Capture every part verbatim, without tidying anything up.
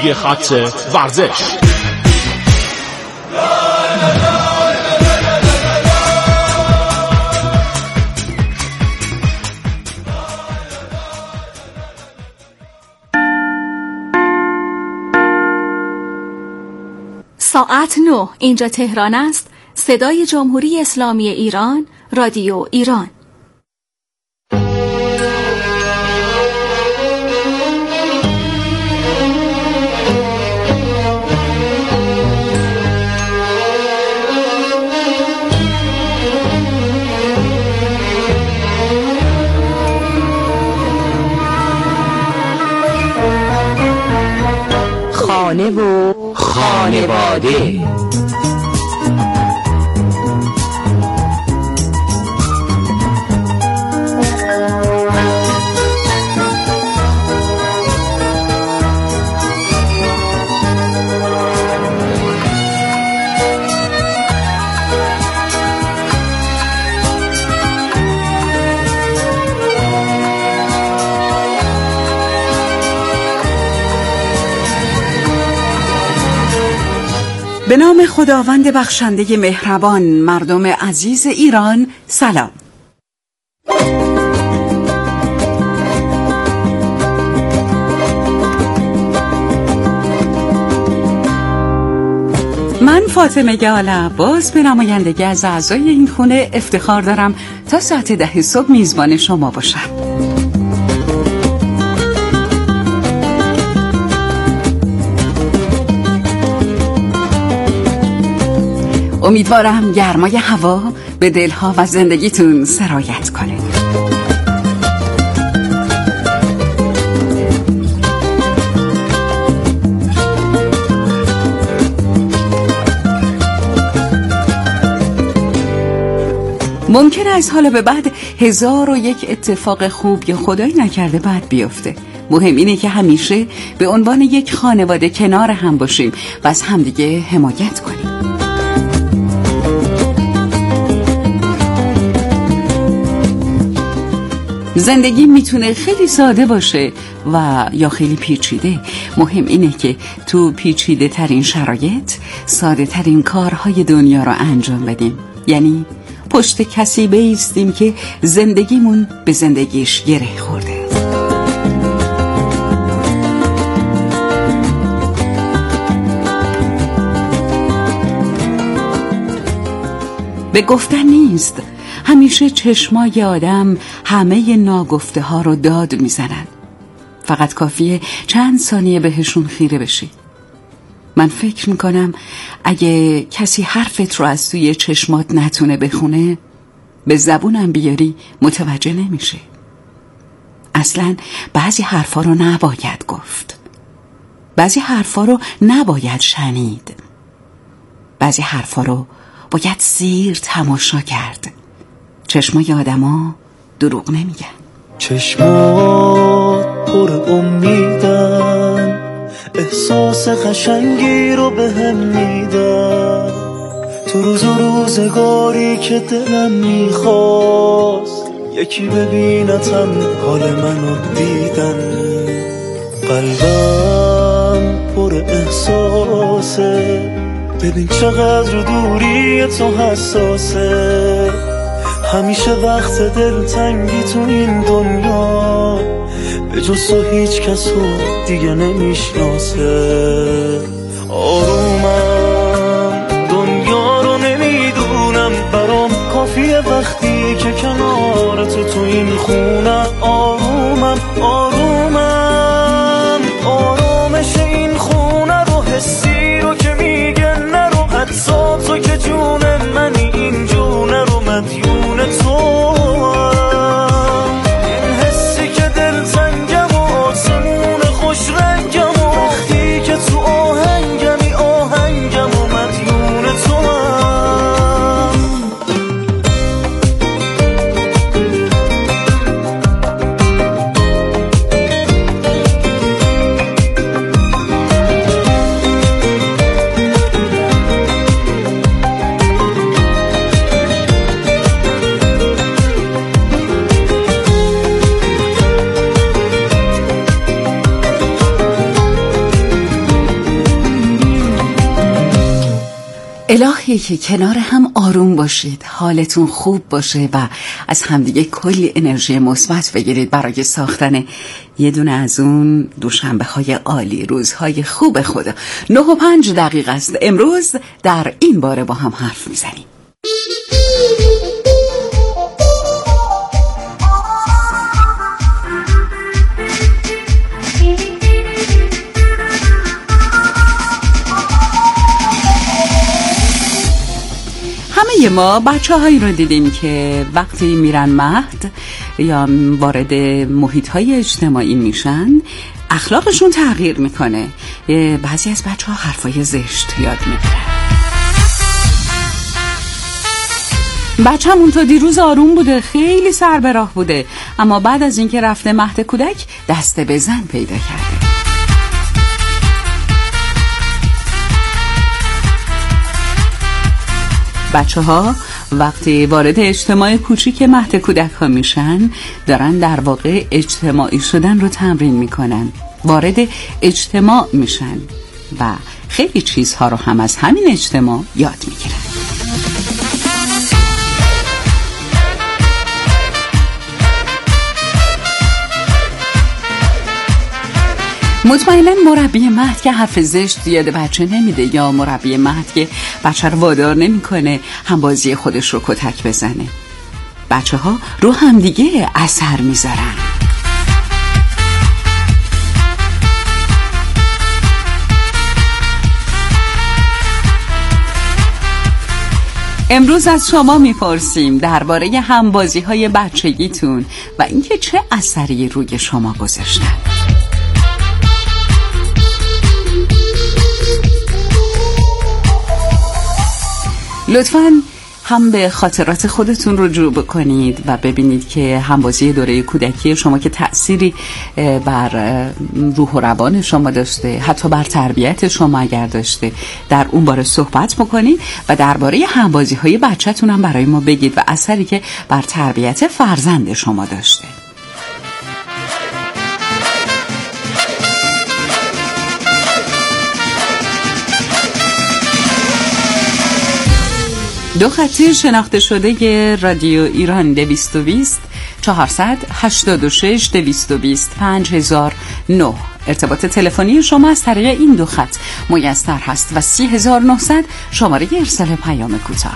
توی خط ورزش. ساعت نه، اینجا تهران است. صدای جمهوری اسلامی ایران، رادیو ایران. خانه و خانواده. به نام خداوند بخشنده مهربان. مردم عزیز ایران، سلام. من فاطمه گل عباس به نمایندگی از اعضای این خونه افتخار دارم تا ساعت ده صبح میزبان شما باشم. امیدوارم گرمای هوا به دلها و زندگیتون سرایت کنه. ممکنه از حالا به بعد هزار و یک اتفاق خوب یا خدایی نکرده بد بیفته. مهم اینه که همیشه به عنوان یک خانواده کنار هم باشیم و از همدیگه حمایت کنیم. زندگی میتونه خیلی ساده باشه و یا خیلی پیچیده. مهم اینه که تو پیچیده ترین شرایط ساده ترین کارهای دنیا رو انجام بدیم. یعنی پشت کسی بایستیم که زندگیمون به زندگیش گره خورده. به گفتن نیست. همیشه چشمای آدم همه ناگفته ها رو داد میزنن. فقط کافیه چند ثانیه بهشون خیره بشی. من فکر میکنم اگه کسی حرفت رو از توی چشمات نتونه بخونه، به زبونم بیاری متوجه نمیشه. اصلا بعضی حرفا رو نباید گفت. بعضی حرفا رو نباید شنید. بعضی حرفا رو باید زیر تماشا کرد. چشمای آدما دروغ نمیگن. چشمات پر امیدن، احساس قشنگی رو به هم میدن. تو روز و روزگاری که دلم میخواست یکی ببینتم حال منو دیدن. قلبم پر احساسه، ببین چقدر دوری تو حساسه. همیشه وقت دلتنگی تو این دنیا به جز تو هیچ کس رو دیگه نمیشناسه. آرومم دنیا رو نمیدونم، برام کافیه وقتی که کنار تو تو این خونه. آرومم آرومم آرامش این خونه رو، حسی رو که میگه نرو، حتی تو که جون منی این جونه رو مدیون تو. این حسی که دل تنگم و آسمون خوش رنگم و وقتی که تو آهنگمی الهی که کنار هم آروم باشید، حالتون خوب باشه و از همدیگه کلی انرژی مثبت بگیرید برای ساختن یه دونه از اون دوشنبه های عالی، روزهای خوب خدا. نه و پنج دقیقه است. امروز در این باره با هم حرف میزنیم. همه ما بچه هایی رو دیدیم که وقتی میرن مهد یا وارد محیط های اجتماعی میشن اخلاقشون تغییر میکنه. بعضی از بچه ها حرفای زشت یاد میگیرن. بچه همون تا دیروز آروم بوده، خیلی سر به راه بوده، اما بعد از اینکه رفته مهد کودک دست به زن پیدا کرده. بچه ها وقتی وارد اجتماع کوچیک مهد کودک ها میشن دارن در واقع اجتماعی شدن رو تمرین میکنن، وارد اجتماع میشن و خیلی چیزها رو هم از همین اجتماع یاد میگیرن. مطمئناً مربی مهد که حرف زشت یاد بچه نمیده یا مربی مهد که بچه رو وادار نمیکنه هم بازی خودش رو کتک بزنه. بچه ها رو هم دیگه اثر میذارن. امروز از شما میپرسیم درباره همبازی های بچگیتون و اینکه چه اثری روی شما گذاشتن. لطفاً هم به خاطرات خودتون رجوع بکنید و ببینید که همبازی دوره کودکی شما که تأثیری بر روح و روان شما داشته، حتی بر تربیت شما اگر داشته، در اون باره صحبت بکنید و درباره همبازی های بچه‌تون هم برای ما بگید و اثری که بر تربیت فرزند شما داشته. دو خطی شناخته شده رادیو ایران دویست و بیست چهارصد هشتاد و شش دویست و بیست پنج هزار و نه. ارتباط تلفنی شما از طریق این دو خط میسر هست و سی هزار و نهصد شماره ارسال پیام کوتاه.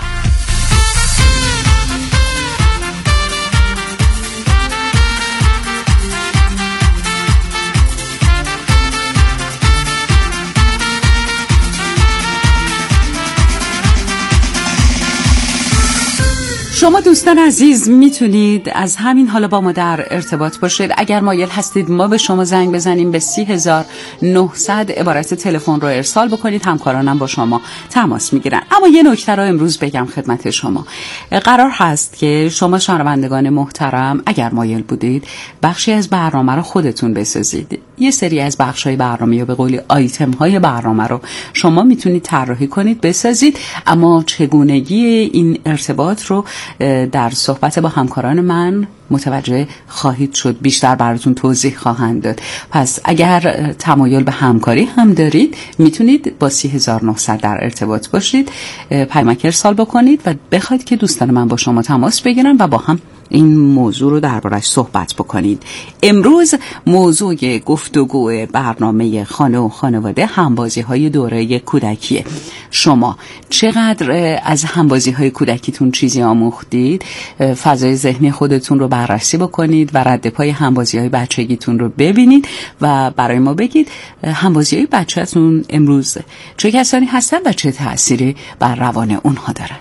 شما دوستان عزیز میتونید از همین حالا با ما در ارتباط باشید. اگر مایل هستید ما به شما زنگ بزنیم به سی هزار و نهصد عبارت تلفن رو ارسال بکنید، همکارانم با شما تماس میگیرن. اما یه نکته رو امروز بگم خدمت شما. قرار هست که شما شنوندگان محترم اگر مایل بودید بخشی از برنامه رو خودتون بسازید. یه سری از بخشای برنامه یا به قولی آیتم های برنامه رو شما میتونید طراحی کنید، بسازید، اما چگونگی این ارتباط رو در صحبت با همکاران من متوجه خواهید شد، بیشتر براتون توضیح خواهند داد. پس اگر تمایل به همکاری هم دارید میتونید با سی هزار و نهصد در ارتباط باشید، پیامک ارسال بکنید و بخواید که دوستان من با شما تماس بگیرن و با هم این موضوع رو دربارش صحبت بکنید. امروز موضوع گفتگو برنامه خانه و خانواده همبازی های دوره کودکیه. شما چقدر از همبازی های کودکیتون چیزی آموختید؟ فضای ذهنی خودتون رو بررسی بکنید و رد پای همبازی های بچگیتون رو ببینید و برای ما بگید همبازی های بچه‌تون امروز چه کسانی هستن و چه تأثیری بر روان اونها دارن.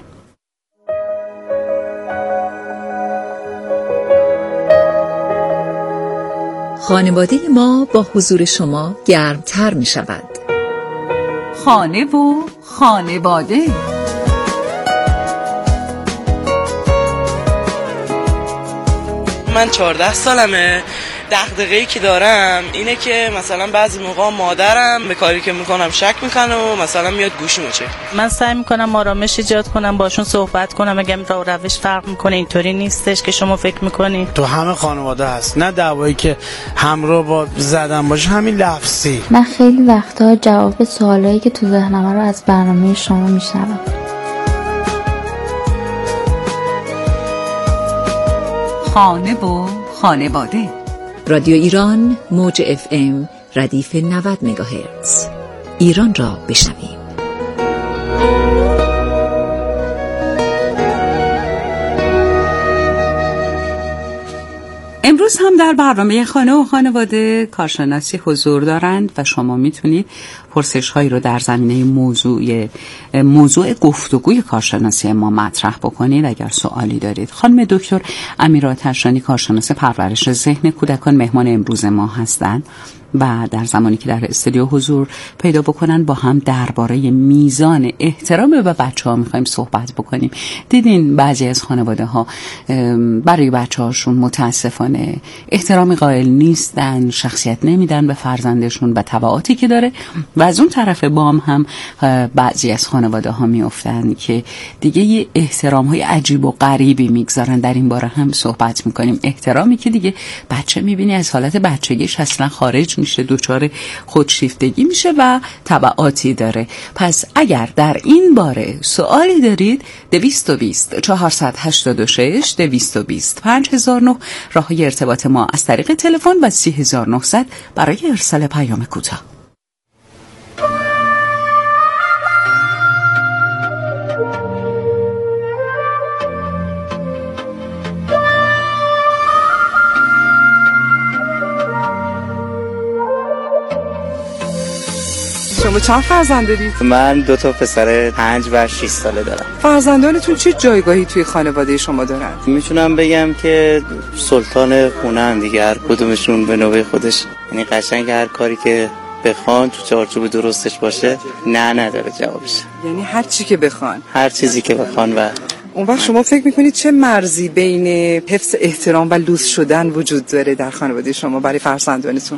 خانواده ما با حضور شما گرمتر می شود. خانه و خانواده. من چهارده سالمه. دغدغه‌ای که دارم اینه که مثلا بعضی موقع مادرم به کاری که میکنم شک میکنه و مثلا میاد گوشیمو چک. من سعی میکنم آرامش ایجاد کنم، باشون صحبت کنم، بگم راه و روش فرق میکنه، اینطوری نیستش که شما فکر میکنی. تو همه خانواده هست، نه دعوایی که همراه با زدن باشه، همین لفظی. من خیلی وقتا جواب سوالایی که تو ذهنم رو از برنامه شما میشنوم. خانه و خانواده. رادیو ایران موج اف ام ردیف نود مگاهرتز. ایران را بشنویم. امروز هم در برنامه خانه و خانواده کارشناسی حضور دارند و شما میتونید پرسش هایی رو در زمینه موضوع موضوع گفتگوی کارشناسی ما مطرح بکنید اگر سوالی دارید. خانم دکتر امیر آتشانی کارشناس پرورش ذهن کودکان مهمان امروز ما هستند و در زمانی که در استودیو حضور پیدا بکنن با هم درباره میزان احترام به بچه‌ها می‌خوایم صحبت بکنیم. دیدین بعضی از خانواده‌ها برای بچه‌هاشون متاسفانه احترامی قائل نیستن، شخصیت نمیدن به فرزندشون و تبعاتی که داره و از اون طرف بام هم بعضی از خانواده‌ها میافتن که دیگه یه احترام‌های عجیب و غریبی میگذارن. در این باره هم صحبت می‌کنیم. احترامی که دیگه بچه می‌بینی از حالت بچگیش اصلا خارج میشه، دوچار خودشیفتگی میشه و تبعاتی داره. پس اگر در این باره سوالی دارید دویست و بیست چهارصد و هشتاد و شش دویست و بیست پنج هزار و نه راه ارتباط ما از طریق تلفن و سی هزار و نهصد برای ارسال پیام کوتاه. شما چند فرزند دارید؟ من دو تا پسر پنج و شش ساله دارم. فرزندانتون چه جایگاهی توی خانواده شما دارن؟ میتونم بگم که سلطان خونه هم دیگه، هر کدومشون به نوبه خودش. یعنی قشنگ هر کاری که بخوان تو چارچوب درستش باشه نه نداره جوابش. یعنی هر چی که بخوان، هر چیزی که بخوان. و اون وقت شما فکر میکنید چه مرزی بین حفظ احترام و لوس شدن وجود داره در خانواده شما برای فرزندانتون؟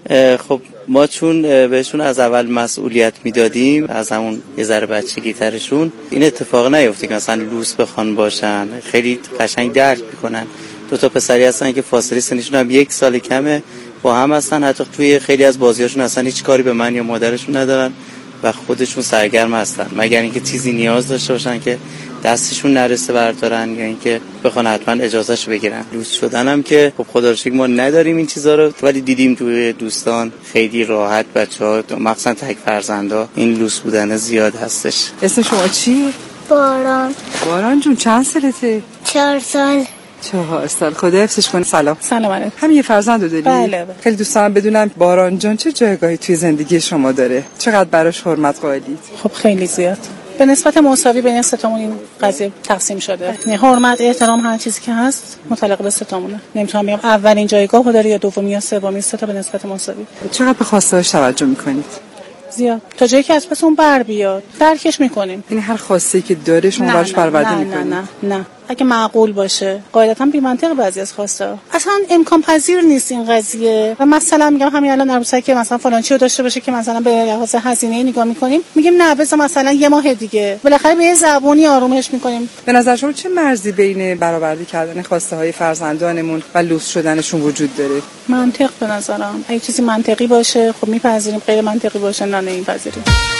خب ما چون بهشون از اول مسئولیت میدادیم، از همون یه ذره بچگی ترشون، این اتفاق نیفته که مثلا لوس بخوان باشن. خیلی قشنگ درک میکنن. دو تا پسری هستن که فاصله سنشون هم یک سال کمه، با هم هستن. حتی توی خیلی از بازیاشون اصلا هیچ کاری به من یا مادرشون ندارن و خودشون سرگرم هستن، مگر اینکه چیزی نیاز داشته باشن که دستشون نرسه بردارن یا اینکه بخوان حتما اجازهش بگیرن. لوس شدن هم که خب خدا رو شکر ما نداریم این چیزا رو، ولی دیدیم توی دوستان خیلی راحت بچه‌ها مخصوصا تک فرزندا این لوس بودن زیاد هستش. اسم شما چیه؟ باران. باران جون چند سالته؟ چهار سال. چهار سال. خدا حفظش کنه. سلام. سلام علیکم. هم یه فرزند داری؟ بله بله. خیلی دوست دارم بدونم باران جان چه جایگاهی توی زندگی شما داره؟ چقدر براش حرمت قائلید؟ خب خیلی زیاد. به نسبت مساوی بین ستامون این قضیه تقسیم شده. یعنی حرمت، احترام، هر چیزی که هست متعلق به ستامونه. نمیتونم بگم اولین جایگاهو داره یا دومی یا سومی، سه تا به نسبت مساوی. چقدر به خواسته‌هاش توجه میکنید؟ زیاد. تا جایی که از پسون بر بیاد درکش میکنیم. یعنی هر خواسته که داره شما براش پرورده میکنید؟ نه نه نه اگه معقول باشه. قاعدتا بی منطق بعضی از خواسته اصلا امکان پذیر نیست این قضیه. و مثلا میگم همین الان عروسک که مثلا فلان چیو داشته باشه که مثلا به لحاظ هزینه نگاه میکنیم، میگیم نه بذار مثلا یه ماه دیگه، بالاخره به یه زبونی آرومش میکنیم. به نظر شما چه مرزی بین برآورده کردن خواسته های فرزندانمون و لوس شدنشون وجود داره؟ منطق به نظرم اگه چیزی منطقی باشه خب میپذیریم، غیر منطقی باشه نه نمیپذیریم.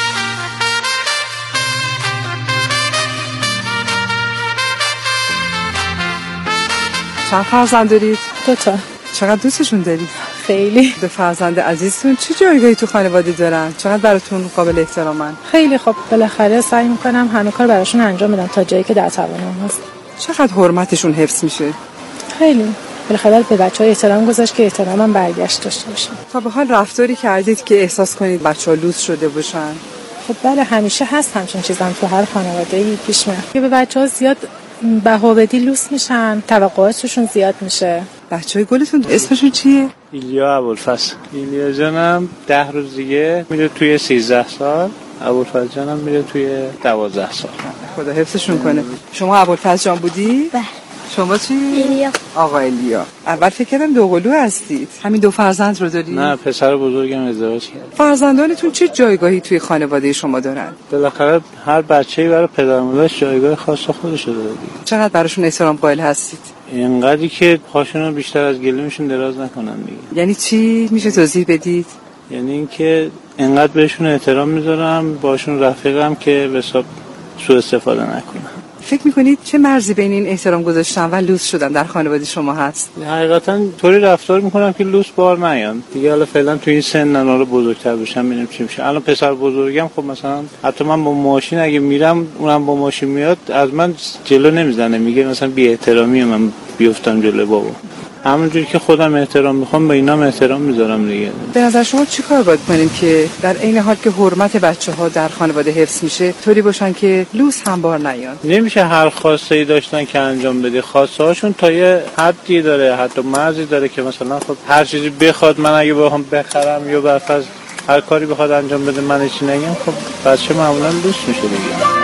چند فرزند دارید؟ دو تا. چقدر دوستشون دارید؟ خیلی. دو فرزند عزیزتون چه جایگاهی تو خانواده دارن؟ چقدر براتون قابل احترامن؟ خیلی خب، بالاخره سعی میکنم همه کار براشون انجام بدم تا جایی که در توانم هست. چقدر حرمتشون حفظ میشه؟ خیلی. بالاخره به بچه‌ها احترام گذاشت که احترامم برگشت داشته باشه. تا به حال رفتاری کردید که احساس کنید بچه‌ها لوس شده باشن؟ خب بله، همیشه هست همچین چیزام تو هر خانواده‌ای پیش میاد که به بچه‌ها زیاد بها بدی لوس میشن، توقعاتشون زیاد میشه. بچهای گلتون اسمشون چیه؟ ایلیا ابوالفضل. ایلیا جانم ده روز دیگه میره توی سیزده سال، ابوالفضل جانم میره توی دوازده سال. خدا حفظشون کنه. شما ابوالفضل جان بودی؟ بله. شما چی؟ ایلیا. آقا ایلیا. اول فکر کردم دوقلو هستید. همین دو فرزند رو دارید؟ نه، پسر بزرگم ازدواج کرد. فرزندانتون چه جایگاهی توی خانواده شما دارن؟ بالاخره هر بچه‌ای برای پدر مادرش جایگاه خاص خودش داره دیگه. چقدر براشون احترام قائل هستید؟ اینقدری که پاشونو بیشتر از گلومشون دراز نکنن دیگه. یعنی چی؟ میشه توضیح بدید؟ یعنی اینکه اینقدر بهشون احترام میذارم، باشون رفیقم که به حساب سوء استفاده نکنم. فکر میکنید چه مرزی بین این احترام گذاشتن و لوس شدن در خانواده شما هست؟ حقیقتا طوری رفتار میکنم که لوس بار نیان دیگه. حالا فعلا تو این سن ناله بزرگتر بشم ببینیم چی میشه. الان پسر بزرگم خب مثلا حتی من با ماشین اگه میرم اونم با ماشین میاد از من جلو نمیزنه، میگه مثلا بی احترامی من بیفتم جلو بابا. همونجوری که خودم احترام میخوام به اینا احترام میذارم دیگه. به نظر شما چی کار باید کنیم که در عین حال که حرمت بچه‌ها در خانواده حفظ میشه طوری باشن که لوس هم بار نیان؟ نمیشه هر خواسته ای داشتن که انجام بده. خواسته هاشون تا یه حدی داره، حتی مرزی داره که مثلا خب هر چیزی بخواد من اگه بخوام بخرم یا برفرض هر کاری بخواد انجام بده من چی نگم، خب بچه معمولا لوس میشه دیگه.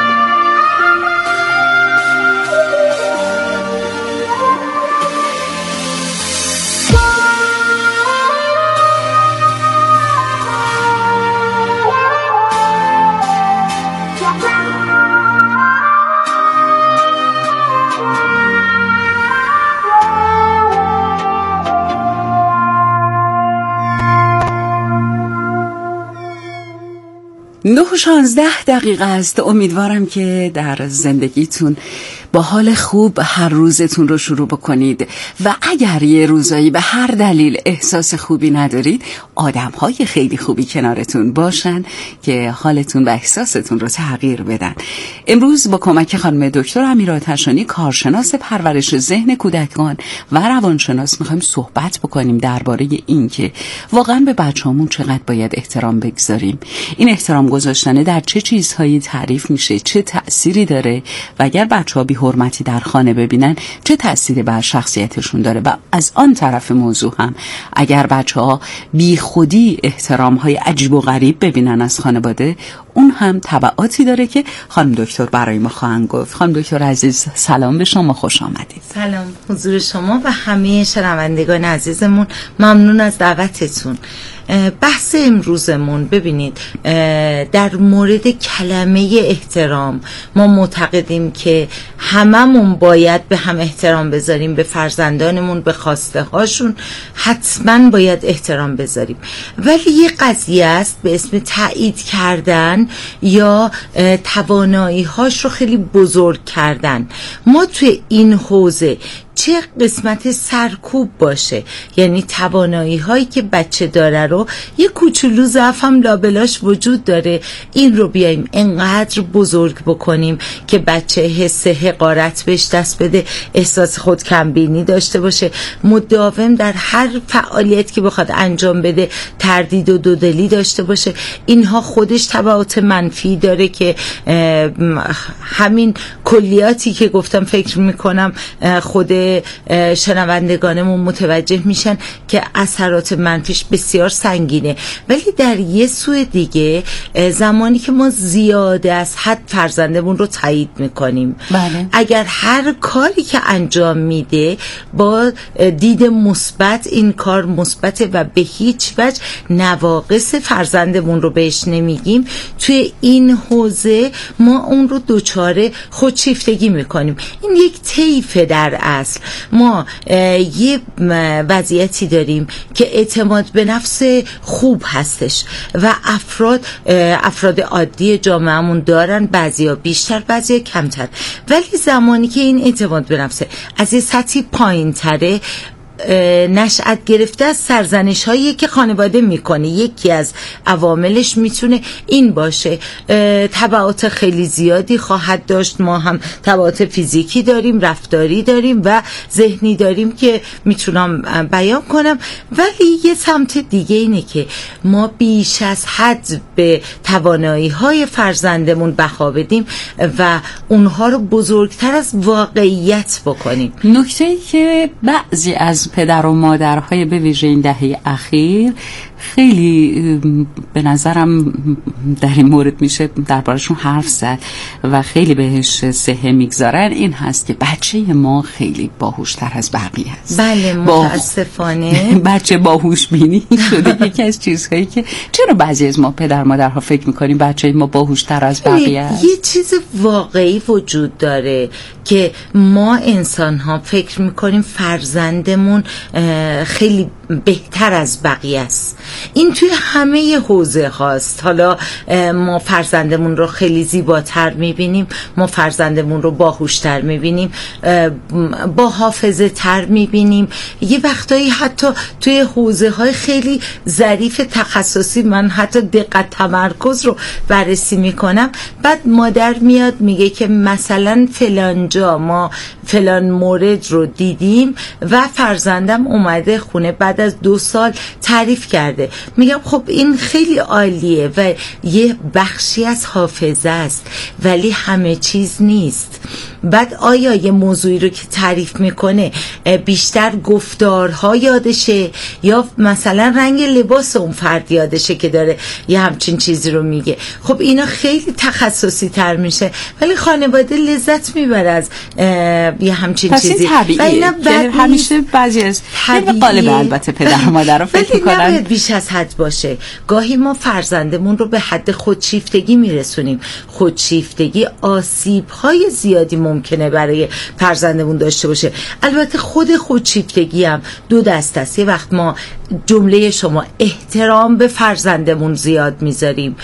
نه و شانزده دقیقه است. امیدوارم که در زندگیتون با حال خوب هر روزتون رو شروع بکنید و اگر یه روزایی به هر دلیل احساس خوبی ندارید آدم‌های خیلی خوبی کنارتون باشن که حالتون و احساستون رو تغییر بدن. امروز با کمک خانم دکتر امیر آتشانی کارشناس پرورش ذهن کودکان و روانشناس می‌خوایم صحبت بکنیم درباره این که واقعا به بچه‌هامون چقدر باید احترام بگذاریم. این احترام گذاشتن در چه چیزهایی تعریف میشه، چه تأثیری داره و اگر بچه‌ها بی حرمتی در خانه ببینن چه تأثیری بر شخصیتشون داره. و از آن طرف موضوع هم اگر بچه‌ها بی خودی احترام‌های عجیب و غریب ببینن از خانواده اون هم تبعاتی داره که خانم دکتر برای ما خواهند گفت. خانم دکتر عزیز سلام به شما، خوش آمدید. سلام حضور شما و همه شنوندگان عزیزمون، ممنون از دعوتتون. بحث امروزمون ببینید در مورد کلمه احترام ما معتقدیم که هممون باید به هم احترام بذاریم، به فرزندانمون، به خواسته هاشون حتما باید احترام بذاریم، ولی یه قضیه است به اسم تایید کردن یا توانایی هاش رو خیلی بزرگ کردن. ما توی این حوزه چه قسمت سرکوب باشه، یعنی توانایی هایی که بچه داره رو یه کوچولو ضعف هم لابلاش وجود داره، این رو بیایم انقدر بزرگ بکنیم که بچه حس حقارت بهش دست بده، احساس خود کمبینی داشته باشه، مداوم در هر فعالیت که بخواد انجام بده تردید و دودلی داشته باشه. اینها خودش تبعات منفی داره که همین کلیاتی که گفتم فکر میکنم خود شنوندگانمون متوجه میشن که اثرات منفیش بسیار سنگینه. ولی در یه سوی دیگه زمانی که ما زیاده از حد فرزندمون رو تایید میکنیم، بله. اگر هر کاری که انجام میده با دید مثبت این کار مثبته و به هیچ وجه نواقص فرزندمون رو بهش نمیگیم، توی این حوزه ما اون رو دوچاره خودشیفتگی میکنیم. این یک طیفه در اصل. ما یه وضعیتی داریم که اعتماد به نفس خوب هستش و افراد افراد عادی جامعهمون دارن، بعضیا بیشتر بعضیا کمتر، ولی زمانی که این اعتماد به نفس از یه سطحی پایین تره نشأت گرفته از سرزنش هایی که خانواده میکنه. یکی از عواملش میتونه این باشه. تبعات خیلی زیادی خواهد داشت. ما هم تبعات فیزیکی داریم، رفتاری داریم و ذهنی داریم که میتونم بیان کنم، ولی یه سمت دیگه اینه که ما بیش از حد به توانایی های فرزندمون بها بدیم و اونها رو بزرگتر از واقعیت بکنیم. نکته‌ای که بعضی از پدر و مادرهای به ویژه این دهه اخیر خیلی به نظرم در این مورد میشه دربارشون حرف زد و خیلی بهش سهه میگذارن این هست که بچه ما خیلی باهوشتر از بقیه است. بله متاسفانه بچه باهوش بینی شده یکی از چیزهایی که چرا بعضی از ما پدر مادرها فکر میکنیم بچه ما باهوشتر از بقیه است. یه چیز واقعی وجود داره که ما انسان ها فکر میکنیم فرزندمون خیلی بهتر از بقیه است این توی همه حوزه هاست. حالا ما فرزندمون رو خیلی زیباتر میبینیم، ما فرزندمون رو باهوشتر میبینیم، با حافظه تر میبینیم، یه وقتایی حتی توی حوزه های خیلی ظریف تخصصی من حتی دقت تمرکز رو بررسی میکنم، بعد مادر میاد میگه که مثلا فلان جا ما فلان مورد رو دیدیم و فرزندم اومده خونه بعد از دو سال تعریف کرده. میگم خب این خیلی عالیه و یه بخشی از حافظه است ولی همه چیز نیست. بعد آیا یه موضوعی رو که تعریف میکنه بیشتر گفتارها یادشه یا مثلا رنگ لباس اون فرد یادشه که داره یه همچین چیزی رو میگه؟ خب اینا خیلی تخصصی تر میشه ولی خانواده لذت میبره از یه همچین چیزی. و اینا همیشه بعضی از قالب البته پدر و مادر رو فکر میکنن نباید بیش از حد باشه. گاهی ما فرزندمون رو به حد خودشیفتگی میرسونیم. خودشیفتگی آسیب‌های زیادی ممکنه برای فرزندمون داشته باشه. البته خود خودشیفتگی هم دو دست است. یه وقت ما جمله شما احترام به فرزندمون زیاد میذاریم،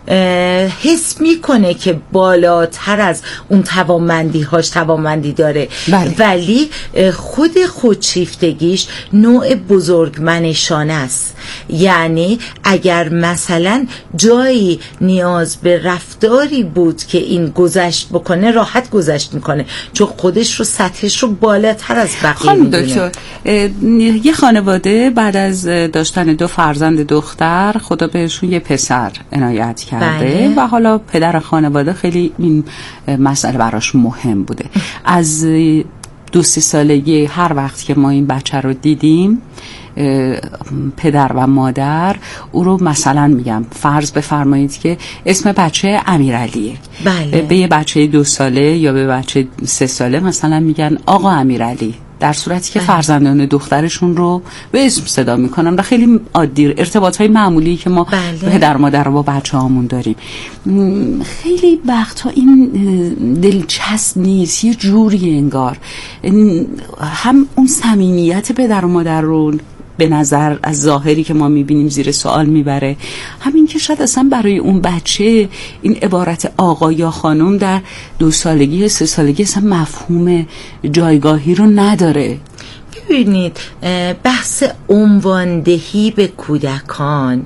حس میکنه که بالاتر از اون توانمندی هاش توانمندی داره، بله. ولی خود خودشیفتگیش نوع بزرگمنشانه است. یعنی اگر مثلا جایی نیاز به رفتاری بود که این گذشت بکنه راحت گذشت میکنه چون خودش رو سطحش رو بالاتر از بقیه میدونه. یه خانواده بعد از داشتن دو فرزند دختر خدا بهشون یه پسر عنایت کرد بله. و حالا پدر خانواده خیلی این مسئله براش مهم بوده. از دو سه سالگی هر وقت که ما این بچه رو دیدیم پدر و مادر او رو مثلا میگم فرض بفرمایید که اسم بچه امیرعلیه، بله. به یه بچه دو ساله یا به بچه سه ساله مثلا میگن آقا امیرعلی، در صورتی که فرزندان دخترشون رو به اسم صدا میکنن و خیلی عادی ارتباطهای معمولی که ما بله. پدر مادر رو با بچه هامون داریم. خیلی وقتا این دلچسب نیست، یه جوری انگار هم اون صمیمیت پدر و مادر رو به نظر از ظاهری که ما میبینیم زیر سوال میبره، همین که شاید اصلا برای اون بچه این عبارت آقا یا خانم در دو سالگی سه سالگی اصلا مفهوم جایگاهی رو نداره. ببینید بحث عنواندهی به کودکان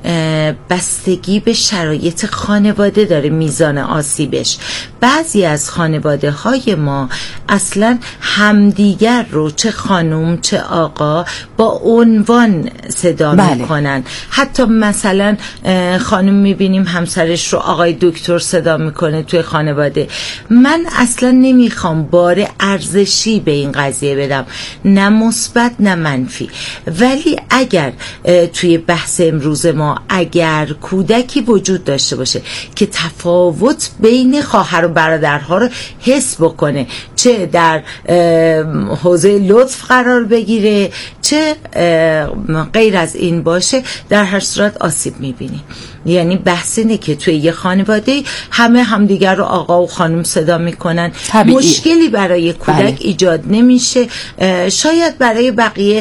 بستگی به شرایط خانواده داره، میزان آسیبش. بعضی از خانواده های ما اصلا همدیگر رو چه خانم چه آقا با عنوان صدا بله. میکنن. حتی مثلا خانم میبینیم همسرش رو آقای دکتر صدا میکنه توی خانواده. من اصلا نمیخوام بار ارزشی به این قضیه بدم، نه مثبت نه منفی، ولی اگر توی بحث امروز ما اگر کودکی وجود داشته باشه که تفاوت بین خواهر و برادرها رو حس بکنه، چه در حوزه لطف قرار بگیره چه غیر از این باشه، در هر صورت آسیب میبینی. یعنی بحث اینه که توی یه خانواده همه همدیگر رو آقا و خانم صدا میکنن، طبیعی. مشکلی برای کودک بله. ایجاد نمیشه. شاید برای بقیه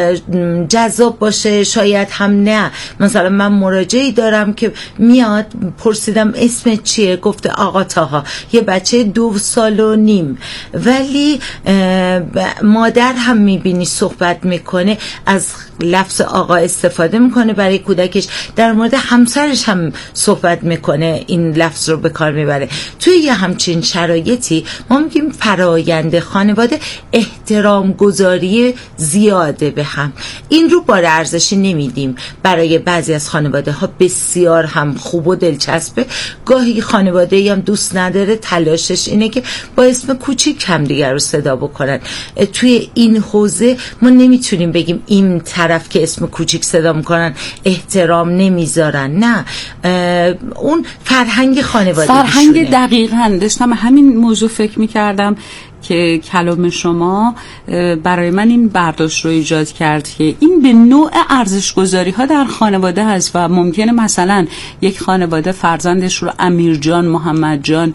جذاب باشه، شاید هم نه. مثلا من مراجعی دارم که میاد پرسیدم اسم چیه، گفته آقا تاها، یه بچه دو سال و نیم، ولی مادر هم میبینی صحبت میکنه از لفظ آقا استفاده میکنه برای کودکش، در مورد همسرش هم صحبت میکنه این لفظ رو به کار میبره. توی یه همچین شرایطی ما میگیم فرایند خانواده احترام گذاری زیاده به هم. این رو بار ارزشی نمیدیم. برای بعضی از خانواده ها بسیار هم خوب و دلچسبه. گاهی خانواده هم دوست نداره، تلاشش اینه که با اسم کوچیک هم دیگر رو صدا بکنن. توی این حوزه ما نمیتونیم بگیم این طرف که اسم کوچیک صدا میکنن احترام نمیذارن، نه، اون فرهنگ خانواده فرهنگ دقیقاً. داشتم همین موضوع فکر میکردم که کلام شما برای من این برداشت رو ایجاد کرد که این به نوع ارزش گذاری ها در خانواده هست و ممکنه مثلا یک خانواده فرزندش رو امیر جان، محمد جان،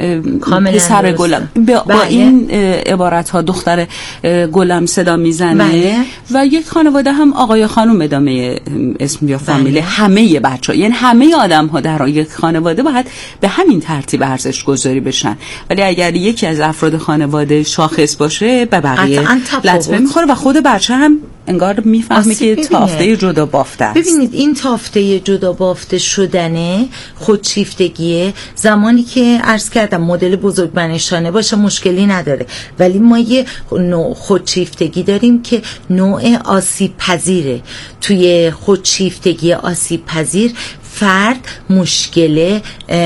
پسر گلم با این عبارت ها دختر گلم صدا میزنه بله. و یک خانواده هم آقای خانم ادامه اسم یا فامیل بله. همه بچه ها، یعنی همه آدم ها در یک خانواده باید به همین ترتیب ارزش گذاری بشن، ولی اگر یکی از افراد خانواده شاخص باشه به بقیه لطمه میخوره و خود بچه هم انگار میفهمه که تافته جدا بافته است. ببینید این تافته جدا بافته شدنه خودشیفتگیه. زمانی که عرض کردم مدل بزرگمنشانه باشه مشکلی نداره، ولی ما یه نوع خودشیفتگی داریم که نوع آسیب پذیره. توی خودشیفتگی آسیب پذیر فرد مشکل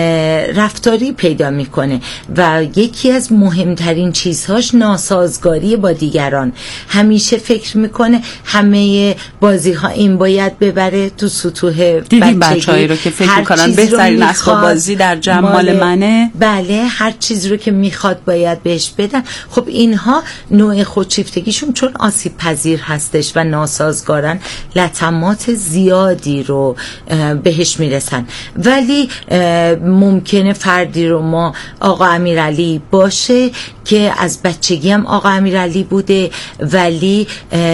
رفتاری پیدا میکنه و یکی از مهمترین چیزهاش ناسازگاری با دیگران. همیشه فکر میکنه همه بازی ها این باید ببره تو سطوح دیدیم بچه‌ای رو که فکر میکنن بهترین اسباب بازی در جمع مال منه. بله، هر چیزی رو که میخواد باید بهش بدن. خب اینها نوع خودشیفتگیشون چون آسیب پذیر هستش و ناسازگارن لطمات زیادی رو بهش میرسن. ولی ممکنه فردی رو ما آقا امیرعلی باشه که از بچگی هم آقا امیرعلی بوده، ولی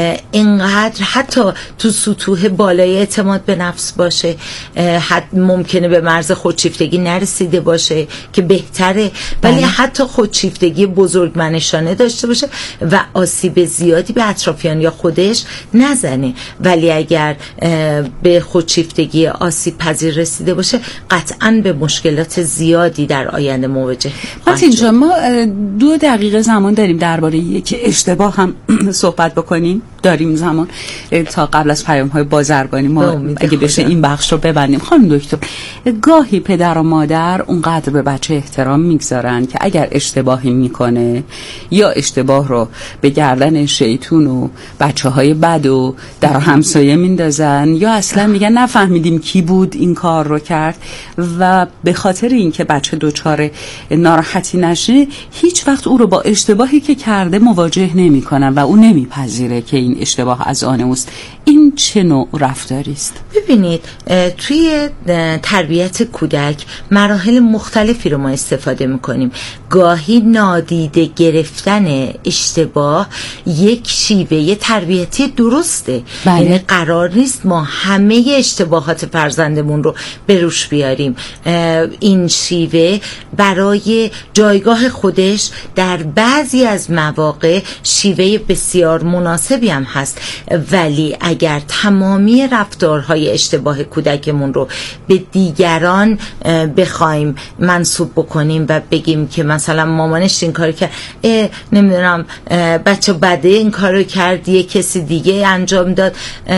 اینقدر حتی تو سطوح بالای اعتماد به نفس باشه، حتی ممکنه به مرز خودشیفتگی نرسیده باشه که بهتره، ولی بله. حتی خودشیفتگی بزرگمنشانه داشته باشه و آسیب زیادی به اطرافیان یا خودش نزنه، ولی اگر به خودشیفتگی آسیب پذیر رسیده باشه قطعاً به مشکلات زیادی در آینده مواجه خواهد اینجا. ما دو دقیقه زمان داریم درباره یک اشتباه هم صحبت بکنیم، داریم زمان تا قبل از پیام‌های بازرگانی ما اگه بشه این بخش رو ببندیم. خانم دکتر، گاهی پدر و مادر اونقدر به بچه احترام میگذارن که اگر اشتباهی میکنه یا اشتباه رو به گردن شیطون و بچه‌های بد و در همسایه میندازن یا اصلا میگن نفهمیدیم کی بود این کار رو کرد و به خاطر اینکه بچه دوچار ناراحتی نشه هیچ وقت او رو با اشتباهی که کرده مواجه نمی‌کنن و او نمیپذیره که این اشتباه از آن اوست. این چه نوع رفتاری است؟ ببینید توی تربیت کودک مراحل مختلفی رو ما استفاده میکنیم. گاهی نادیده گرفتن اشتباه یک شیوه تربیتی درسته. بله. یعنی قرار نیست ما همه اشتباهات فرزندمون رو به روش بیاریم. این شیوه برای جایگاه خودش در بعضی از مواقع شیوه بسیار مناسبی هم هست، ولی اگر تمامی رفتارهای اشتباه کودکمون رو به دیگران بخوایم منسوب بکنیم و بگیم که مثلا مامانش این کارو کرد، نمیدونم بچه بده این کارو کرد، یه کسی دیگه انجام داد،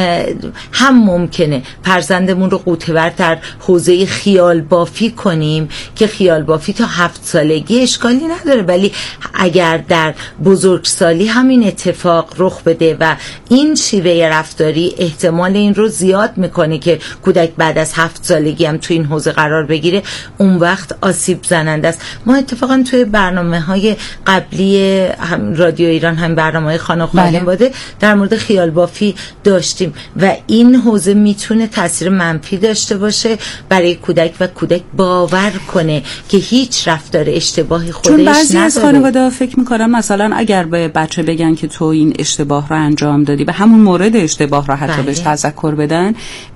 هم ممکنه فرزندمون رو قوطه‌ور در حوزه خیال بافی کنیم که خیال بافی تا هفت سالگی اشکالی نداره، ولی اگر در بزرگسالی همین اتفاق رخ بده و این شیوه رفتاری احتمال این رو زیاد میکنه که کودک بعد از هفت سالگی هم تو این حوزه قرار بگیره، اون وقت آسیب زننده است. ما اتفاقا توی برنامه های قبلی هم رادیو ایران هم برنامه های خانه و خانواده در مورد خیال بافی داشتیم و این حوزه میتونه تاثیر منفی داشته باشه برای کودک و کودک باور کنه که هیچ رفتار اشتباهی خودش نداره. چون بعضی از خانواده فکر میکنن مثلا اگر به بچه بگن که تو این اشتباه رو انجام دادی، به همون مورد اشتباه رو حتی بهش تذکر بدن،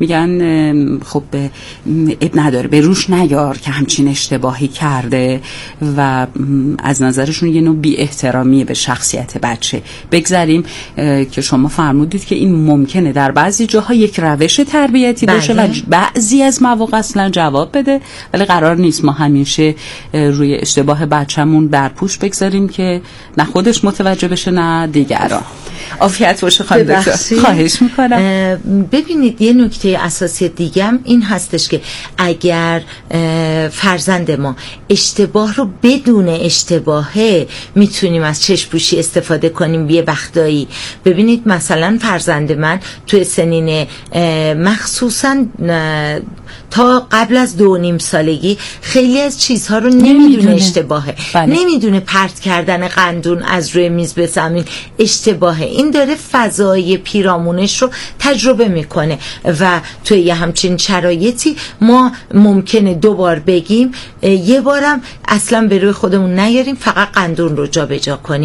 میگن خب اب نداره به روش نیار که همچین اشتباهی کرده و از نظرشون یه نوع بی احترامی به شخصیت بچه. بگذاریم که شما فرمودید که این ممکنه در بعضی جاها یک روش تربیتی باشه و بعضی از مواقع اصلا جواب بده، ولی قرار نیست ما همیشه روی اشتباه بچه‌مون برپوش بگذاریم که نه خودش متوجه بشه نه دیگران. عافیت باشه خانم دکتر، خواهش میکنم. ببینید یه نکته اساسی دیگم این هستش که اگر فرزند ما اشتباه رو بدون اشتباهه میتونیم از چشم‌پوشی استفاده کنیم یه وقتایی. ببینید مثلا فرزند من توی سنین مخصوصا تا قبل از دو نیم سالگی خیلی از چیزها رو نمیدونه اشتباهه، بله. نمیدونه پرت کردن قندون از روی میز به زمین اشتباهه. این داره فضای پیرامونش رو تجربه میکنه و توی یه همچین شرایطی ما ممکنه دو بار بگیم، یه بارم اصلا به روی خودمون نیاریم، فقط قندون رو جا به جا کنیم.